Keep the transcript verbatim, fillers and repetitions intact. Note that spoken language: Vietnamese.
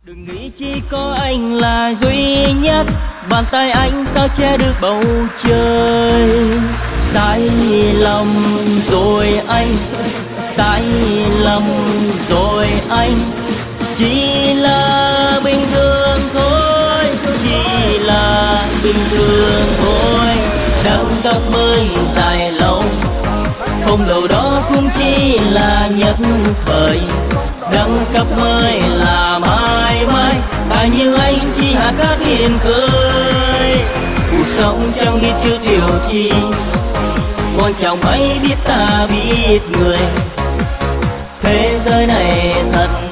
Đừng nghĩ chỉ có anh là duy nhất, bàn tay anh sao che được bầu trời. Sai lầm rồi anh, sai lầm rồi anh, chỉ là bình thường thôi, chỉ là bình thường thôi. Đắng cặp mới dài lâu, không đâu đó cũng chỉ là nhất thời. Đắng cặp mới là mãi mãi, ta như anh chỉ hát hát hiền cười. Cuộc sống chẳng biết chiêu chiều chi, quan trọng hãy biết ta biết người. Thế giới này thật